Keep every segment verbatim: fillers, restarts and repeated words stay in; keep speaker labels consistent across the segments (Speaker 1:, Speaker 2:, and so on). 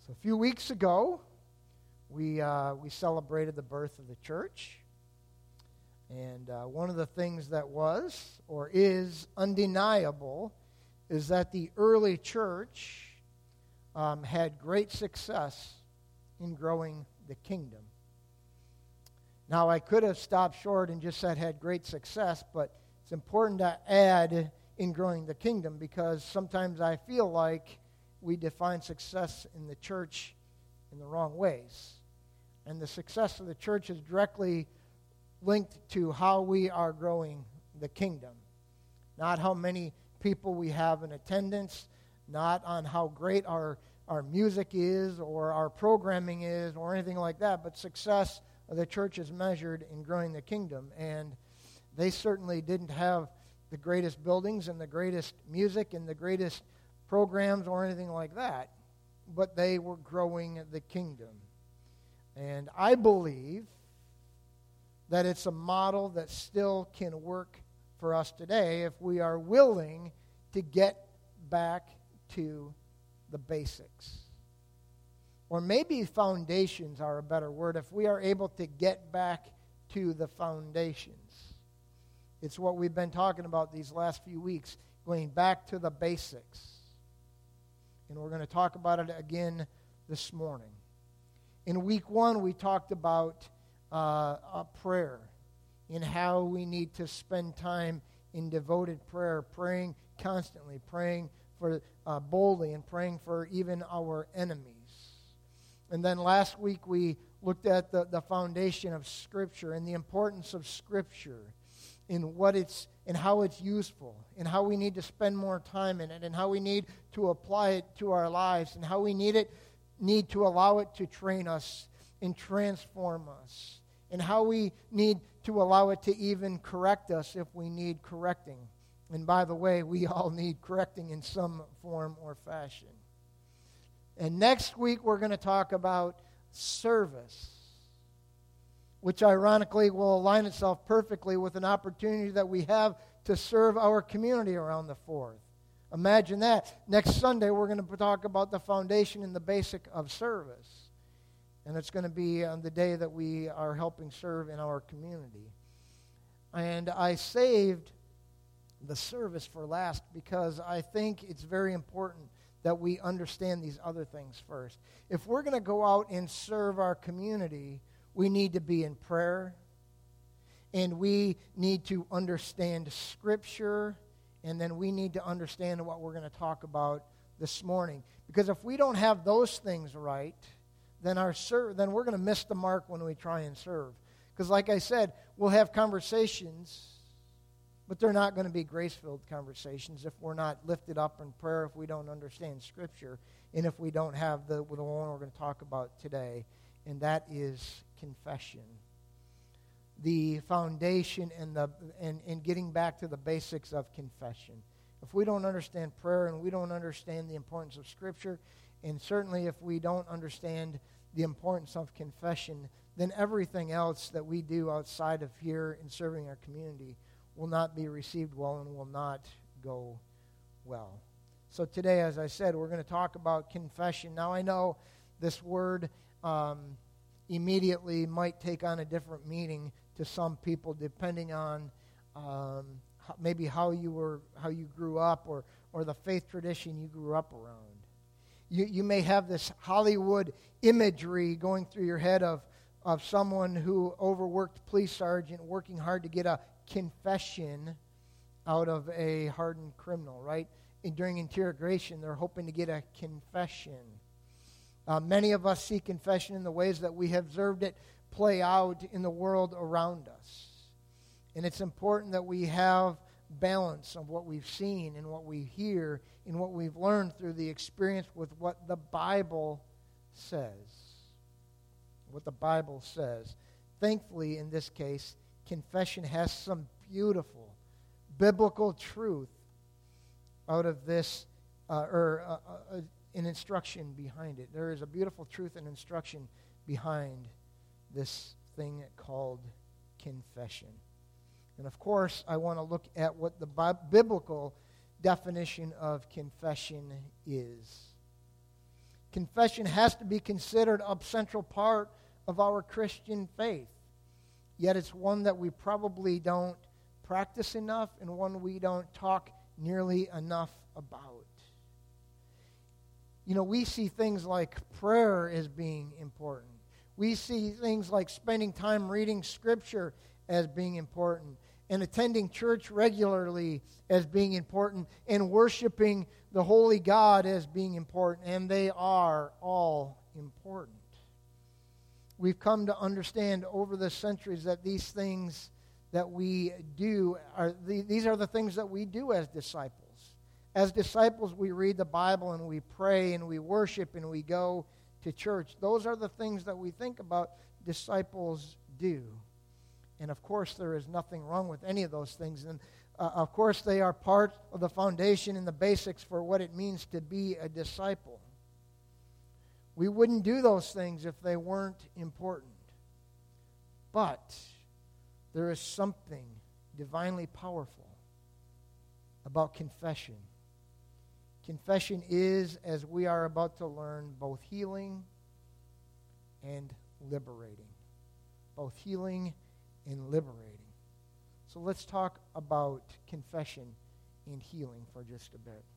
Speaker 1: So a few weeks ago, we uh, we celebrated the birth of the church. And uh, one of the things that was, or is, undeniable is that the early church um, had great success in growing the kingdom. Now, I could have stopped short and just said had great success, but it's important to add in growing the kingdom because sometimes I feel like we define success in the church in the wrong ways. And the success of the church is directly linked to how we are growing the kingdom. Not how many people we have in attendance, not on how great our, our music is or our programming is or anything like that, but success of the church is measured in growing the kingdom. And they certainly didn't have the greatest buildings and the greatest music and the greatest programs or anything like that, but they were growing the kingdom. And I believe that it's a model that still can work for us today if we are willing to get back to the basics. Or maybe foundations are a better word, if we are able to get back to the foundations. It's what we've been talking about these last few weeks, going back to the basics. And we're going to talk about it again this morning. In week one, we talked about uh, a prayer and how we need to spend time in devoted prayer, praying constantly, praying for uh, boldly, and praying for even our enemies. And then last week, we looked at the, the foundation of Scripture and the importance of Scripture in what it's and how it's useful, and how we need to spend more time in it, and how we need to apply it to our lives, and how we need it need to allow it to train us and transform us, and how we need to allow it to even correct us if we need correcting. And by the way, we all need correcting in some form or fashion. And next week we're going to talk about service, which ironically will align itself perfectly with an opportunity that we have to serve our community around the fourth. Imagine that. Next Sunday, we're going to talk about the foundation and the basic of service. And it's going to be on the day that we are helping serve in our community. And I saved the service for last because I think it's very important that we understand these other things first. If we're going to go out and serve our community, we need to be in prayer, and we need to understand Scripture, and then we need to understand what we're going to talk about this morning. Because if we don't have those things right, then our ser- then we're going to miss the mark when we try and serve. Because like I said, we'll have conversations, but they're not going to be grace-filled conversations if we're not lifted up in prayer, if we don't understand Scripture, and if we don't have the, the one we're going to talk about today, and that is confession. The foundation and the and, and getting back to the basics of confession. If we don't understand prayer and we don't understand the importance of Scripture, and certainly if we don't understand the importance of confession, then everything else that we do outside of here in serving our community will not be received well and will not go well. So today, as I said, we're going to talk about confession. Now I know this word um, immediately might take on a different meaning to some people, depending on um, how, maybe how you were, how you grew up, or or the faith tradition you grew up around. You you may have this Hollywood imagery going through your head of of someone who overworked police sergeant working hard to get a confession out of a hardened criminal, right? And during interrogation, they're hoping to get a confession. Uh, many of us see confession in the ways that we have observed it play out in the world around us. And it's important that we have balance of what we've seen and what we hear and what we've learned through the experience with what the Bible says. What the Bible says. Thankfully, in this case, confession has some beautiful biblical truth out of this, uh, or uh, uh, an instruction behind it. There is a beautiful truth and instruction behind this thing called confession. And of course, I want to look at what the bi- biblical definition of confession is. Confession has to be considered a central part of our Christian faith. Yet it's one that we probably don't practice enough and one we don't talk nearly enough about. You know, we see things like prayer as being important. We see things like spending time reading Scripture as being important, and attending church regularly as being important, and worshiping the holy God as being important, and they are all important. We've come to understand over the centuries that these things that we do, are the, these are the things that we do as disciples. As disciples, we read the Bible and we pray and we worship and we go to church. Those are the things that we think about disciples do. And of course, there is nothing wrong with any of those things. And uh, of course, they are part of the foundation and the basics for what it means to be a disciple. We wouldn't do those things if they weren't important. But there is something divinely powerful about confession. Confession is, as we are about to learn, both healing and liberating. Both healing and liberating. So let's talk about confession and healing for just a bit.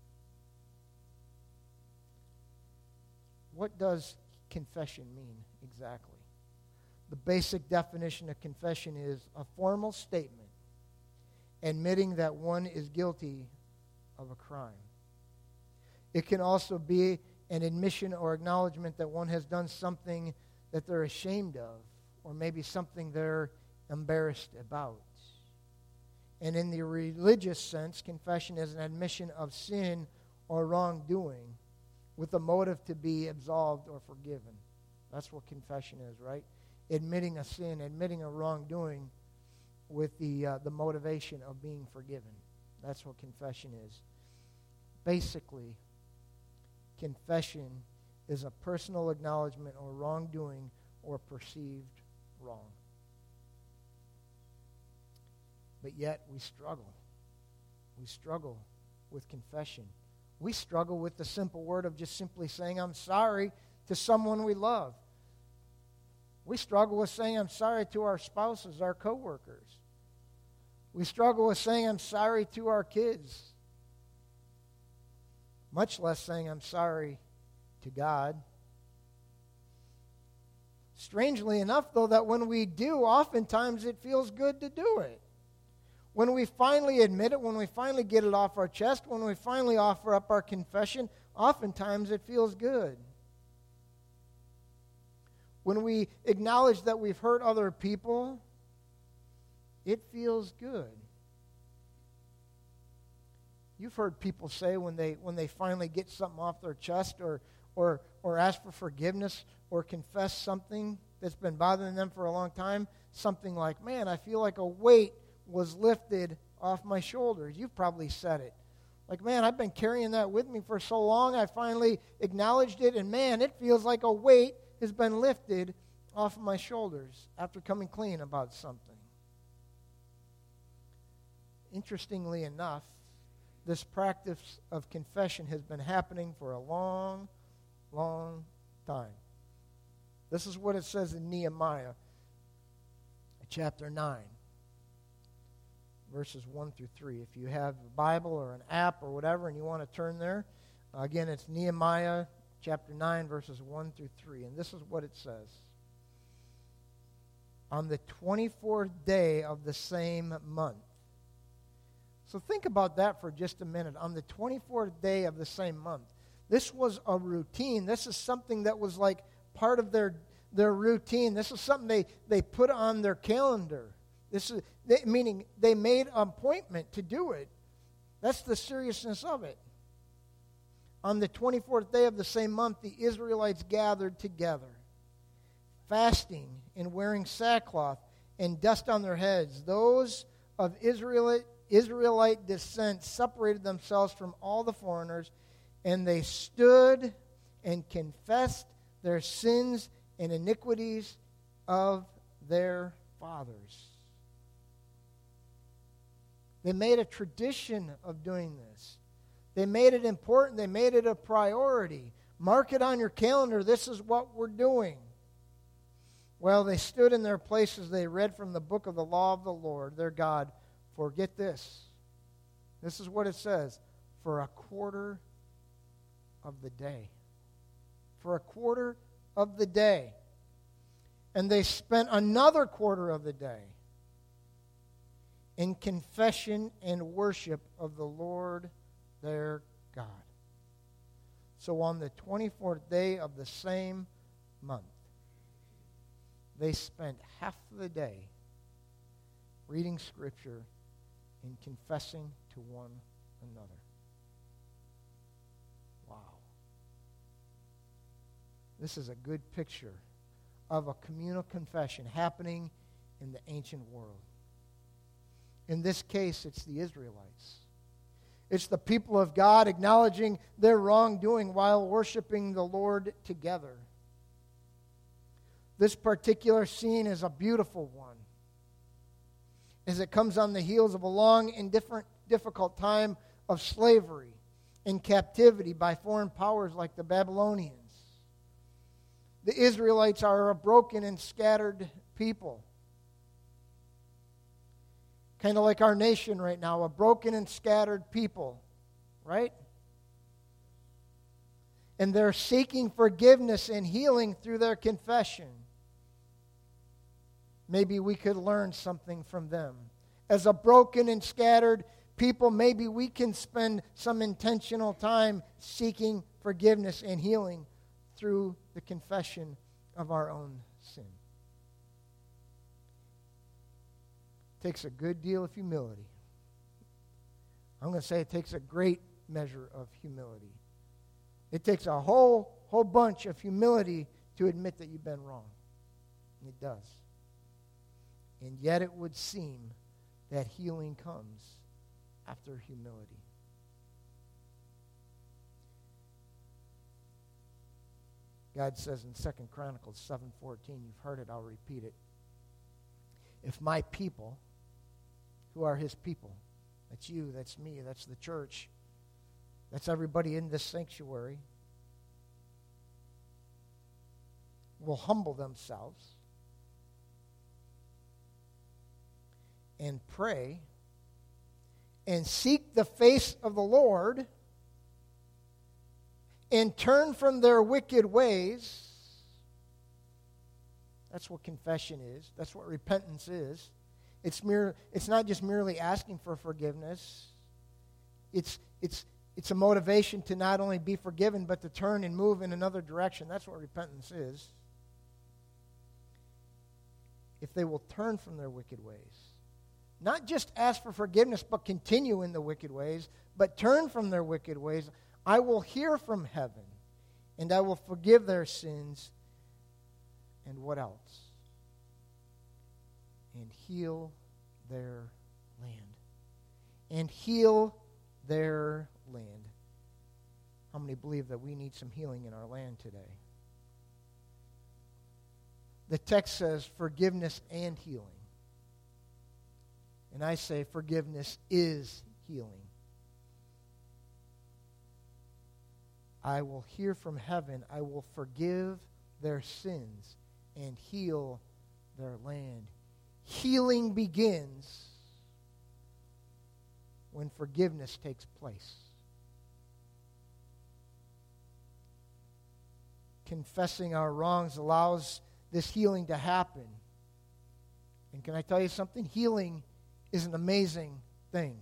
Speaker 1: What does confession mean exactly? The basic definition of confession is a formal statement admitting that one is guilty of a crime. It can also be an admission or acknowledgement that one has done something that they're ashamed of, or maybe something they're embarrassed about. And in the religious sense, confession is an admission of sin or wrongdoing with a motive to be absolved or forgiven. That's what confession is, right? Admitting a sin, admitting a wrongdoing with the uh, the motivation of being forgiven. That's what confession is. Basically, confession is a personal acknowledgement or wrongdoing or perceived wrong. But yet we struggle. We struggle with confession. We struggle with the simple word of just simply saying, I'm sorry to someone we love. We struggle with saying, I'm sorry to our spouses, our coworkers. We struggle with saying, I'm sorry to our kids. Much less saying, I'm sorry to God. Strangely enough, though, that when we do, oftentimes it feels good to do it. When we finally admit it, when we finally get it off our chest, when we finally offer up our confession, oftentimes it feels good. When we acknowledge that we've hurt other people, it feels good. You've heard people say when they when they finally get something off their chest or or or ask for forgiveness or confess something that's been bothering them for a long time, something like, man, I feel like a weight was lifted off my shoulders. You've probably said it. Like, man, I've been carrying that with me for so long, I finally acknowledged it, and man, it feels like a weight has been lifted off of my shoulders after coming clean about something. Interestingly enough, this practice of confession has been happening for a long, long time. This is what it says in Nehemiah chapter nine, verses one through three. If you have a Bible or an app or whatever and you want to turn there, uh, again, it's Nehemiah chapter nine, verses one through three. And this is what it says. On the twenty-fourth day of the same month. So think about that for just a minute. On the twenty-fourth day of the same month. This was a routine. This is something that was like part of their, their routine. This is something they, they put on their calendar. This is they, meaning they made an appointment to do it. That's the seriousness of it. On the twenty-fourth day of the same month, the Israelites gathered together, fasting and wearing sackcloth and dust on their heads. Those of Israelite, Israelite descent separated themselves from all the foreigners, and they stood and confessed their sins and iniquities of their fathers. They made a tradition of doing this. They made it important. They made it a priority. Mark it on your calendar. This is what we're doing. Well, they stood in their places. They read from the book of the law of the Lord, their God. Forget this. This is what it says. For a quarter of the day. For a quarter of the day. And they spent another quarter of the day in confession and worship of the Lord their God. So on the twenty-fourth day of the same month, they spent half the day reading Scripture and confessing to one another. Wow. This is a good picture of a communal confession happening in the ancient world. In this case, it's the Israelites. It's the people of God acknowledging their wrongdoing while worshiping the Lord together. This particular scene is a beautiful one, as it comes on the heels of a long and different, difficult time of slavery and captivity by foreign powers like the Babylonians. The Israelites are a broken and scattered people. Kind of like our nation right now, a broken and scattered people, right? And they're seeking forgiveness and healing through their confession. Maybe we could learn something from them. As a broken and scattered people, maybe we can spend some intentional time seeking forgiveness and healing through the confession of our own sin. It takes a good deal of humility. I'm going to say it takes a great measure of humility. It takes a whole whole bunch of humility to admit that you've been wrong. It does. And yet it would seem that healing comes after humility. God says in Second Chronicles seven fourteen, you've heard it, I'll repeat it. If my people, who are his people, that's you, that's me, that's the church, that's everybody in this sanctuary, will humble themselves and pray and seek the face of the Lord and turn from their wicked ways. That's what confession is. That's what repentance is. It's mere, it's not just merely asking for forgiveness. It's, it's, it's a motivation to not only be forgiven, but to turn and move in another direction. That's what repentance is. If they will turn from their wicked ways. Not just ask for forgiveness, but continue in the wicked ways, but turn from their wicked ways. I will hear from heaven, and I will forgive their sins. And what else? And heal their land. And heal their land. How many believe that we need some healing in our land today? The text says forgiveness and healing. And I say forgiveness is healing. I will hear from heaven. I will forgive their sins and heal their land. Healing begins when forgiveness takes place. Confessing our wrongs allows this healing to happen. And can I tell you something? Healing is an amazing thing.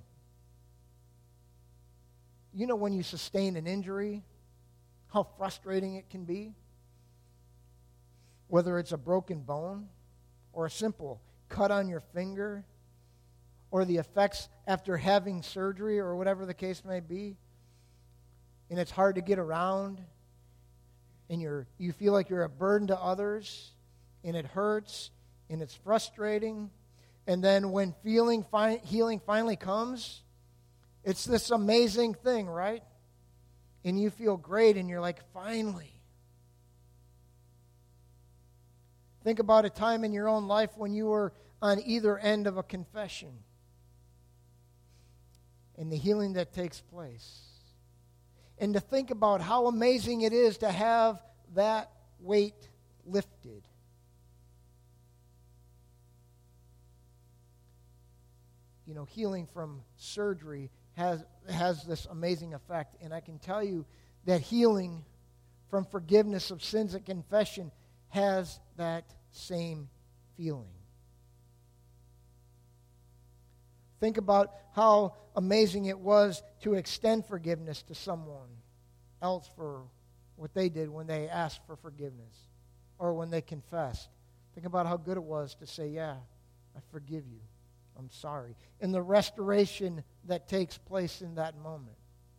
Speaker 1: You know when you sustain an injury, how frustrating it can be? Whether it's a broken bone or a simple cut on your finger or the effects after having surgery or whatever the case may be, and it's hard to get around, and you're you feel like you're a burden to others, and it hurts, and it's frustrating. And then when feeling fi- healing finally comes, it's this amazing thing, right? And you feel great, and you're like, finally. Think about a time in your own life when you were on either end of a confession and the healing that takes place. and to think about how amazing it is to have that weight lifted. You know, healing from surgery has has this amazing effect, and I can tell you that healing from forgiveness of sins and confession has that same feeling. Think about how amazing it was to extend forgiveness to someone else for what they did when they asked for forgiveness or when they confessed. Think about how good it was to say, yeah, I forgive you. I'm sorry. And the restoration that takes place in that moment.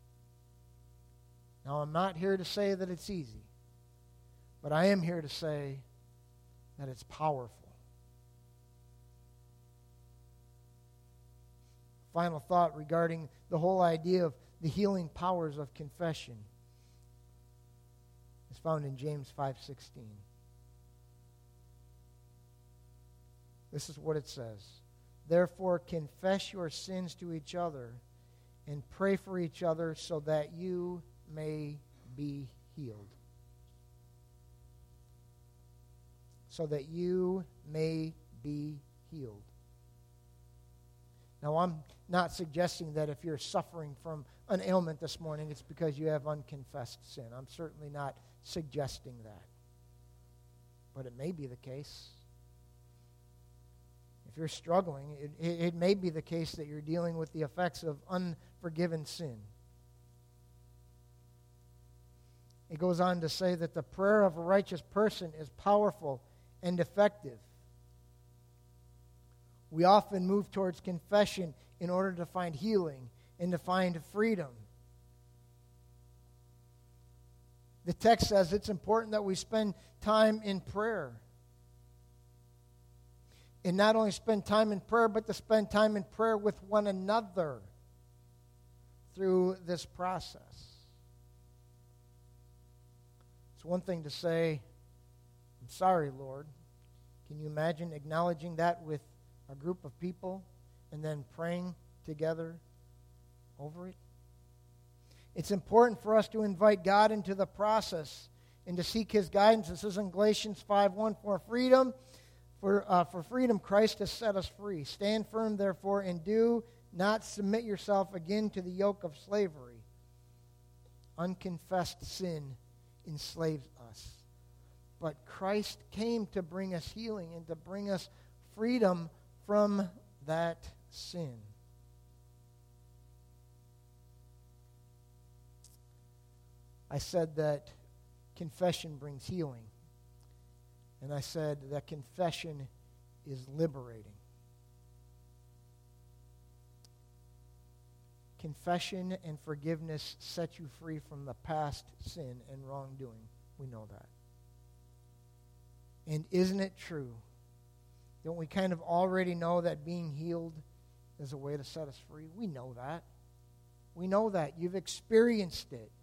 Speaker 1: Now, I'm not here to say that it's easy, but I am here to say that it's powerful. Final thought regarding the whole idea of the healing powers of confession is found in James five sixteen. This is what it says. Therefore, confess your sins to each other and pray for each other so that you may be healed. So that you may be healed. Now, I'm not suggesting that if you're suffering from an ailment this morning, it's because you have unconfessed sin. I'm certainly not suggesting that. But it may be the case. If you're struggling, it, it, it may be the case that you're dealing with the effects of unforgiven sin. It goes on to say that the prayer of a righteous person is powerful and effective. We often move towards confession in order to find healing and to find freedom. The text says it's important that we spend time in prayer. And not only spend time in prayer, but to spend time in prayer with one another through this process. It's one thing to say, I'm sorry, Lord. Can you imagine acknowledging that with a group of people and then praying together over it? It's important for us to invite God into the process and to seek His guidance. This is in Galatians five one, for freedom, for, uh, for freedom Christ has set us free. Stand firm, therefore, and do not submit yourself again to the yoke of slavery. Unconfessed sin enslaves us. But Christ came to bring us healing and to bring us freedom from that sin. I said that confession brings healing. And I said that confession is liberating. Confession and forgiveness set you free from the past sin and wrongdoing. We know that. And isn't it true? Don't we kind of already know that being healed is a way to set us free? We know that. We know that. You've experienced it.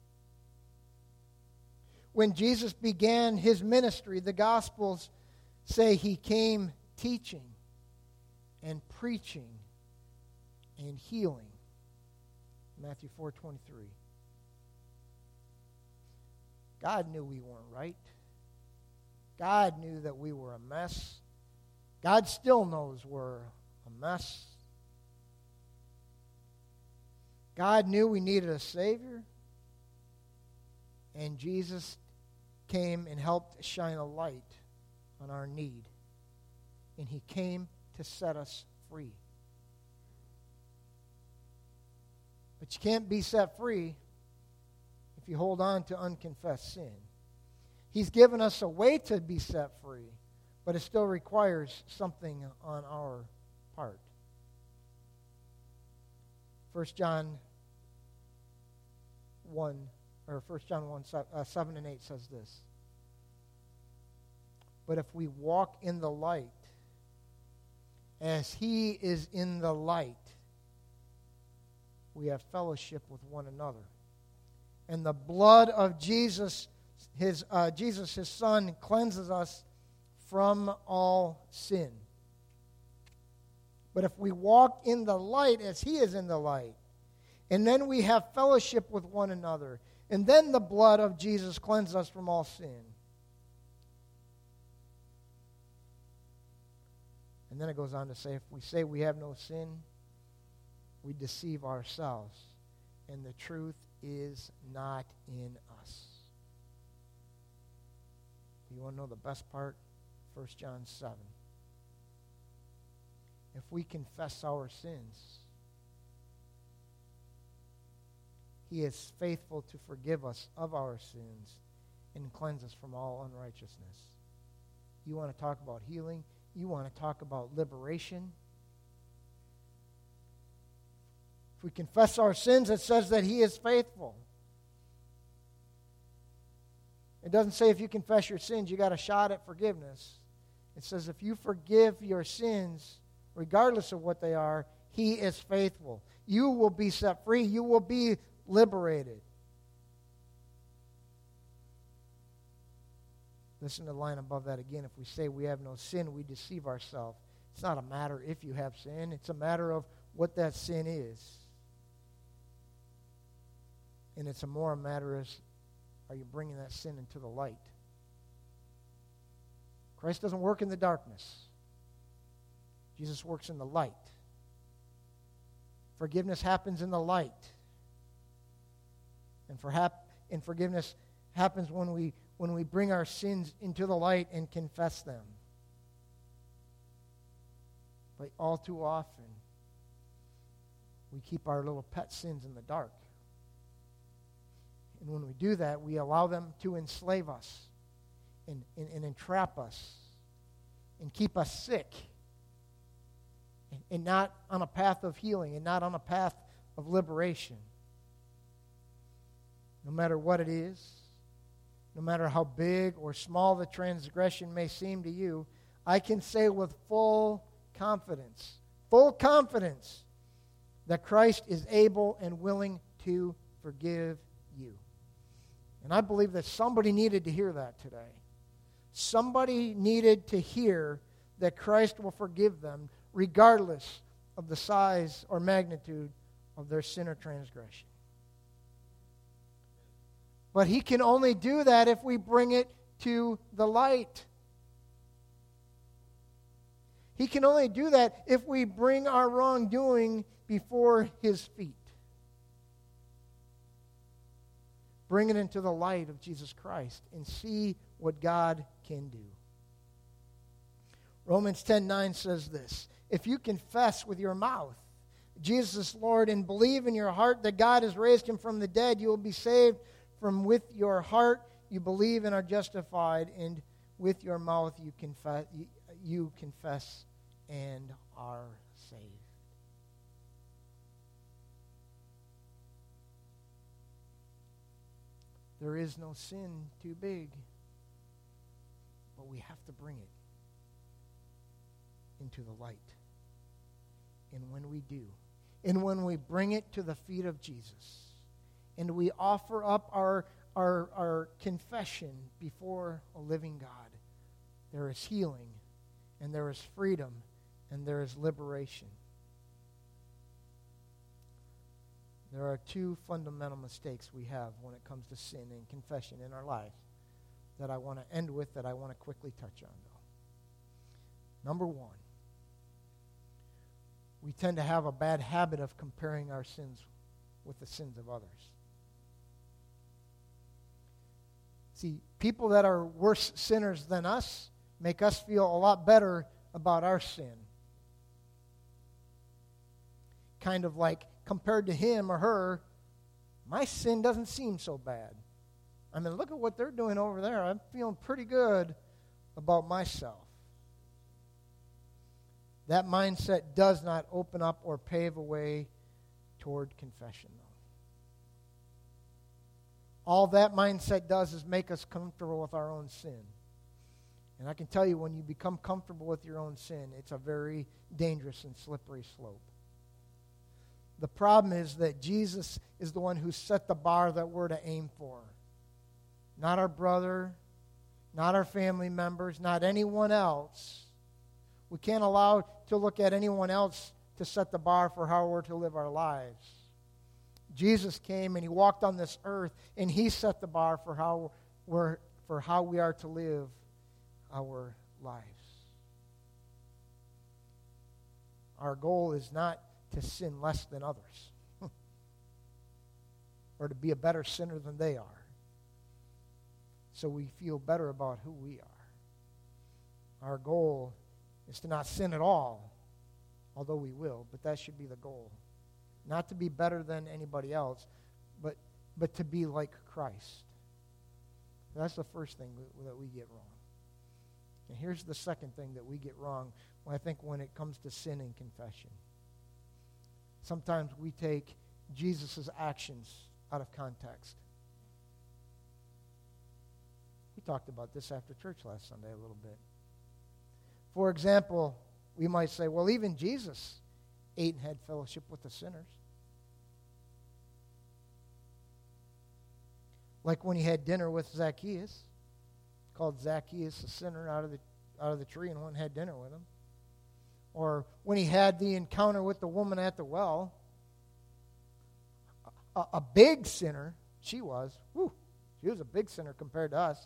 Speaker 1: When Jesus began His ministry, the Gospels say He came teaching and preaching and healing. Matthew four twenty-three. God knew we weren't right. God knew that we were a mess. God still knows we're a mess. God knew we needed a Savior. And Jesus came and helped shine a light on our need. And He came to set us free. But you can't be set free if you hold on to unconfessed sin. He's given us a way to be set free, but it still requires something on our part. First John one, or First John one, uh, seven and eight says this. But if we walk in the light, as He is in the light, we have fellowship with one another. And the blood of Jesus, his uh, Jesus, His Son, cleanses us from all sin. But if we walk in the light as He is in the light, and then we have fellowship with one another, And then the blood of Jesus cleanses us from all sin. And then it goes on to say, if we say we have no sin, we deceive ourselves, and the truth is not in us. You want to know the best part? First John seven. If we confess our sins, He is faithful to forgive us of our sins and cleanse us from all unrighteousness. You want to talk about healing? You want to talk about liberation? If we confess our sins, it says that He is faithful. It doesn't say if you confess your sins, you got a shot at forgiveness. It says if you forgive your sins, regardless of what they are, He is faithful. You will be set free. You will be liberated. Listen to the line above that again. If we say we have no sin, we deceive ourselves. It's not a matter if you have sin. It's a matter of what that sin is. And it's a more a matter of, are you bringing that sin into the light? Christ doesn't work in the darkness. Jesus works in the light. Forgiveness happens in the light. And, for hap- and forgiveness happens when we, when we bring our sins into the light and confess them. But all too often, we keep our little pet sins in the dark. And when we do that, we allow them to enslave us and, and, and entrap us and keep us sick and, and not on a path of healing and not on a path of liberation. No matter what it is, no matter how big or small the transgression may seem to you, I can say with full confidence, full confidence, that Christ is able and willing to forgive you. And I believe that somebody needed to hear that today. Somebody needed to hear that Christ will forgive them regardless of the size or magnitude of their sin or transgression. But He can only do that if we bring it to the light. He can only do that if we bring our wrongdoing before His feet. Bring it into the light of Jesus Christ and see what God can do. Romans ten nine says this, if you confess with your mouth Jesus is Lord and believe in your heart that God has raised Him from the dead, you will be saved. From with your heart you believe and are justified, and with your mouth you confess, you confess and are saved. There is no sin too big, but we have to bring it into the light. And when we do, and when we bring it to the feet of Jesus, and we offer up our, our, our confession before a living God, there is healing, and there is freedom, and there is liberation. There are two fundamental mistakes we have when it comes to sin and confession in our lives that I want to end with, that I want to quickly touch on, though. Number one, we tend to have a bad habit of comparing our sins with the sins of others. See, people that are worse sinners than us make us feel a lot better about our sin. Kind of like, compared to him or her, my sin doesn't seem so bad. I mean, look at what they're doing over there. I'm feeling pretty good about myself. That mindset does not open up or pave a way toward confession, though. All that mindset does is make us comfortable with our own sin. And I can tell you, when you become comfortable with your own sin, it's a very dangerous and slippery slope. The problem is that Jesus is the one who set the bar that we're to aim for. Not our brother, not our family members, not anyone else. We can't allow to look at anyone else to set the bar for how we're to live our lives. Jesus came and he walked on this earth, and he set the bar for how we're, for how we are to live our lives. Our goal is not to sin less than others or to be a better sinner than they are, so we feel better about who we are. Our goal is to not sin at all, although we will, but that should be the goal. Not to be better than anybody else, but, but to be like Christ. That's the first thing that we get wrong. And here's the second thing that we get wrong, I think, when it comes to sin and confession. Sometimes we take Jesus' actions out of context. We talked about this after church last Sunday a little bit. For example, we might say, well, even Jesus ate and had fellowship with the sinners. Like when he had dinner with Zacchaeus, called Zacchaeus a sinner out of the out of the tree, and went and had dinner with him. Or when he had the encounter with the woman at the well, a, a big sinner, she was. Whew, she was a big sinner compared to us.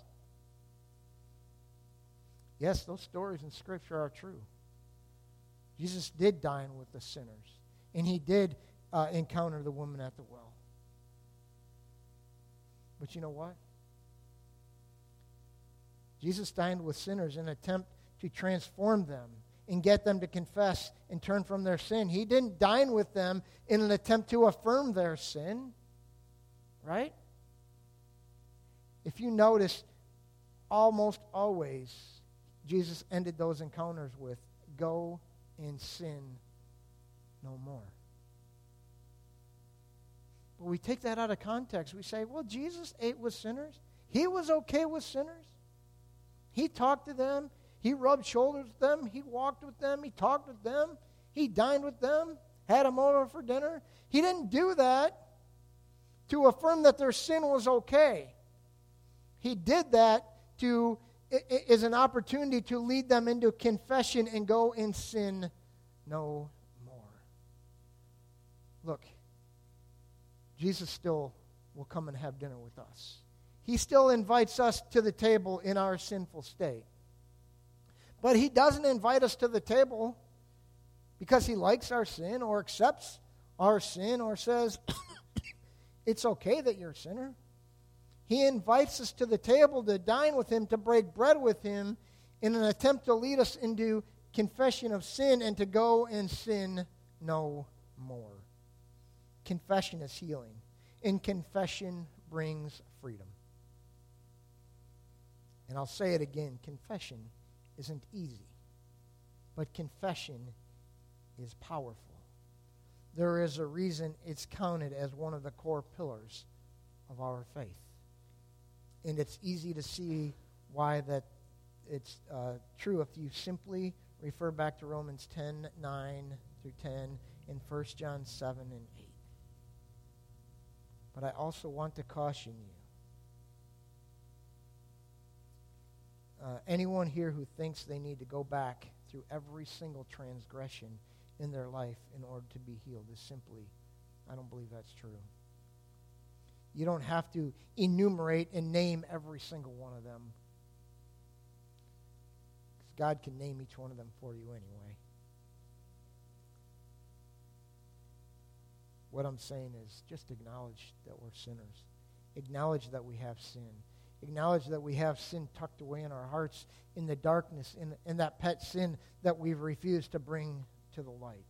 Speaker 1: Yes, those stories in Scripture are true. Jesus did dine with the sinners, and he did uh, encounter the woman at the well. But you know what? Jesus dined with sinners in an attempt to transform them and get them to confess and turn from their sin. He didn't dine with them in an attempt to affirm their sin, right? If you notice, almost always Jesus ended those encounters with, "Go and sin no more." But we take that out of context. We say, well, Jesus ate with sinners. He was okay with sinners. He talked to them. He rubbed shoulders with them. He walked with them. He talked with them. He dined with them, had them over for dinner. He didn't do that to affirm that their sin was okay. He did that to is an opportunity to lead them into confession and go and sin no more. Look, Jesus still will come and have dinner with us. He still invites us to the table in our sinful state. But he doesn't invite us to the table because he likes our sin or accepts our sin or says, it's okay that you're a sinner. He invites us to the table to dine with him, to break bread with him in an attempt to lead us into confession of sin and to go and sin no more. Confession is healing, and confession brings freedom. And I'll say it again, confession isn't easy, but confession is powerful. There is a reason it's counted as one of the core pillars of our faith. And it's easy to see why that it's uh, true if you simply refer back to Romans ten, nine through ten, and First John seven and eight. But I also want to caution you. Uh, anyone here who thinks they need to go back through every single transgression in their life in order to be healed is simply, I don't believe that's true. You don't have to enumerate and name every single one of them, because God can name each one of them for you anyway. What I'm saying is just acknowledge that we're sinners. Acknowledge that we have sin. Acknowledge that we have sin tucked away in our hearts in the darkness, in, in that pet sin that we've refused to bring to the light.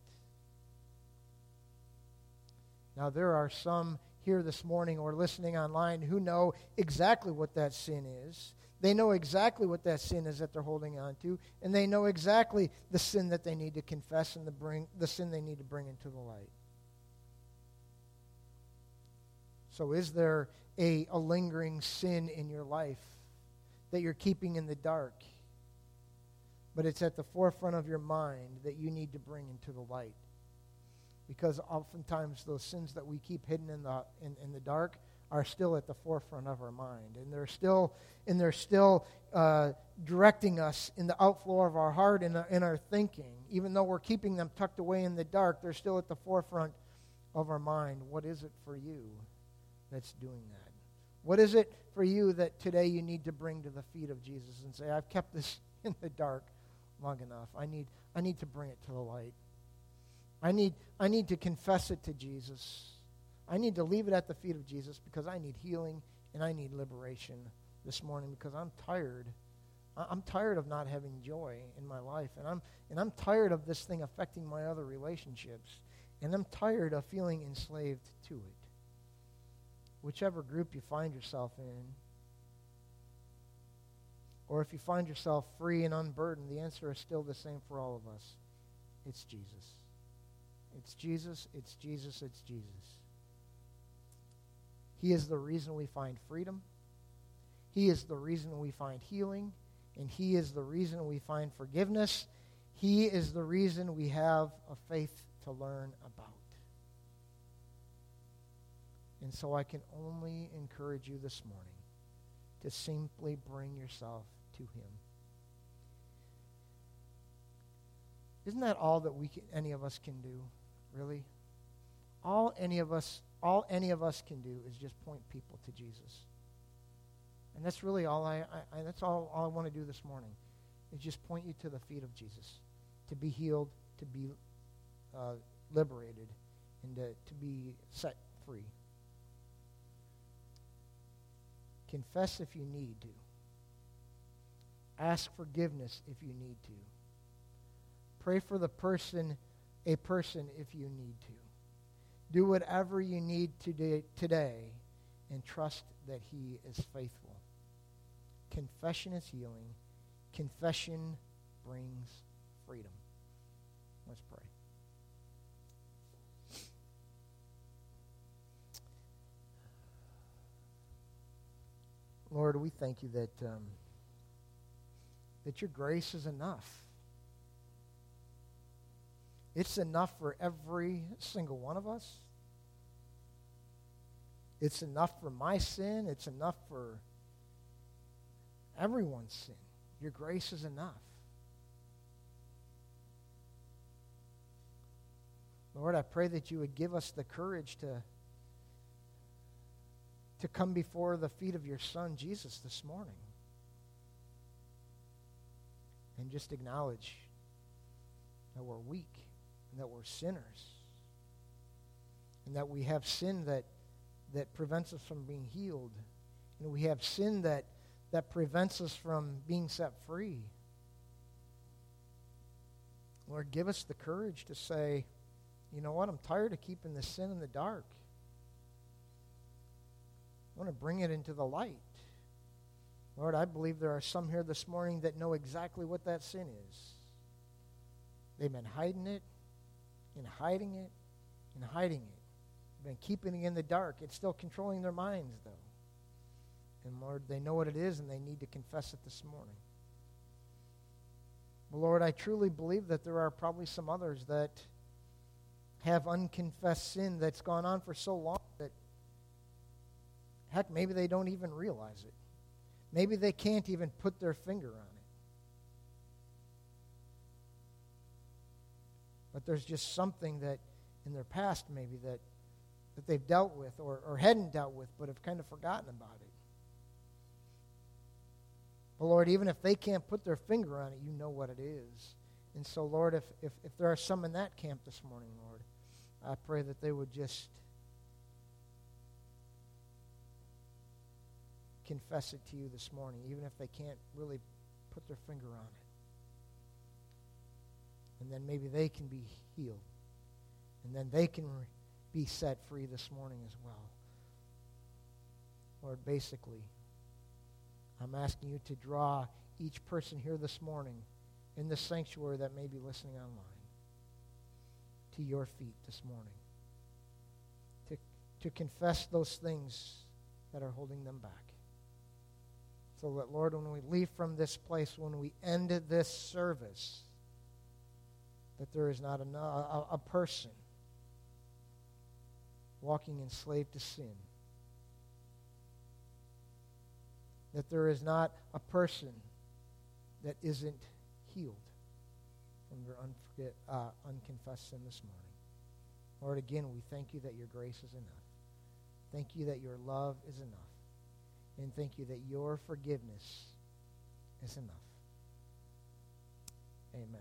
Speaker 1: Now, there are some here this morning or listening online who know exactly what that sin is. They know exactly what that sin is that they're holding on to, and they know exactly the sin that they need to confess and the, bring, the sin they need to bring into the light. So is there a, a lingering sin in your life that you're keeping in the dark, but it's at the forefront of your mind that you need to bring into the light? Because oftentimes those sins that we keep hidden in the in, in the dark are still at the forefront of our mind, and they're still and they're still uh, directing us in the outflow of our heart and in, in our thinking. Even though we're keeping them tucked away in the dark, they're still at the forefront of our mind, what is it for you that's doing that? What is it for you that today you need to bring to the feet of Jesus and say, I've kept this in the dark long enough. I need, I need to bring it to the light. I need, I need to confess it to Jesus. I need to leave it at the feet of Jesus because I need healing and I need liberation this morning because I'm tired. I'm tired of not having joy in my life, and I'm and I'm tired of this thing affecting my other relationships, and I'm tired of feeling enslaved to it. Whichever group you find yourself in, or if you find yourself free and unburdened, the answer is still the same for all of us. It's Jesus. It's Jesus, it's Jesus, it's Jesus. He is the reason we find freedom. He is the reason we find healing. And He is the reason we find forgiveness. He is the reason we have a faith to learn about. And so I can only encourage you this morning to simply bring yourself to Him. Isn't that all that we can, any of us can do, really? All any of us, all any of us can do is just point people to Jesus. And that's really all I, I, I that's all, all I want to do this morning, is just point you to the feet of Jesus, to be healed, to be uh, liberated, and to, to be set free. Confess if you need to. Ask forgiveness if you need to. Pray for the person, a person if you need to. Do whatever you need to do today and trust that He is faithful. Confession is healing. Confession brings freedom. Let's pray. Lord, we thank you that um, that your grace is enough. It's enough for every single one of us. It's enough for my sin. It's enough for everyone's sin. Your grace is enough. Lord, I pray that you would give us the courage to, to come before the feet of your Son, Jesus, this morning. And just acknowledge that we're weak and that we're sinners. And that we have sin that, that prevents us from being healed. And we have sin that that prevents us from being set free. Lord, give us the courage to say, you know what, I'm tired of keeping this sin in the dark. I want to bring it into the light. Lord, I believe there are some here this morning that know exactly what that sin is. They've been hiding it, and hiding it, and hiding it. They've been keeping it in the dark. It's still controlling their minds, though. And Lord, they know what it is, and they need to confess it this morning. But Lord, I truly believe that there are probably some others that have unconfessed sin that's gone on for so long that, heck, maybe they don't even realize it. Maybe they can't even put their finger on it. But there's just something that in their past maybe that, that they've dealt with or, or hadn't dealt with but have kind of forgotten about it. But Lord, even if they can't put their finger on it, you know what it is. And so, Lord, if, if, if there are some in that camp this morning, Lord, I pray that they would just confess it to you this morning, even if they can't really put their finger on it. And then maybe they can be healed. And then they can re- be set free this morning as well. Lord, basically, I'm asking you to draw each person here this morning in the sanctuary that may be listening online to your feet this morning. To, to confess those things that are holding them back. So that, Lord, when we leave from this place, when we end this service, that there is not a, a, a person walking enslaved to sin. That there is not a person that isn't healed from their unforget, uh, unconfessed sin this morning. Lord, again, we thank you that your grace is enough. Thank you that your love is enough. And thank you that your forgiveness is enough. Amen.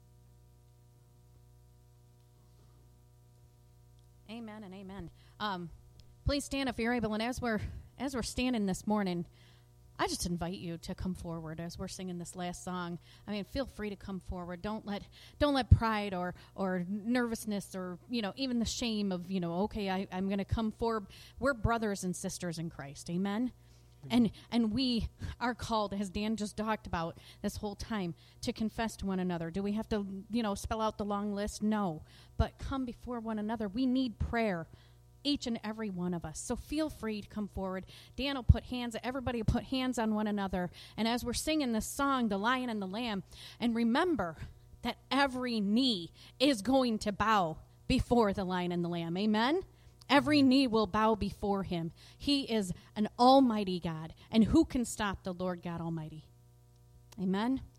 Speaker 2: Amen and amen. Um, please stand if you're able. And as we're as we're standing this morning, I just invite you to come forward as we're singing this last song. I mean, feel free to come forward. Don't let don't let pride or or nervousness or, you know, even the shame of, you know, okay, I, I'm going to come forward. We're brothers and sisters in Christ. Amen. And and we are called, as Dan just talked about this whole time, to confess to one another. Do we have to, you know, spell out the long list? No. But come before one another. We need prayer, each and every one of us. So feel free to come forward. Dan will put hands, everybody will put hands on one another. And as we're singing this song, The Lion and the Lamb, and remember that every knee is going to bow before the Lion and the Lamb. Amen? Every knee will bow before him. He is an almighty God. And who can stop the Lord God Almighty? Amen?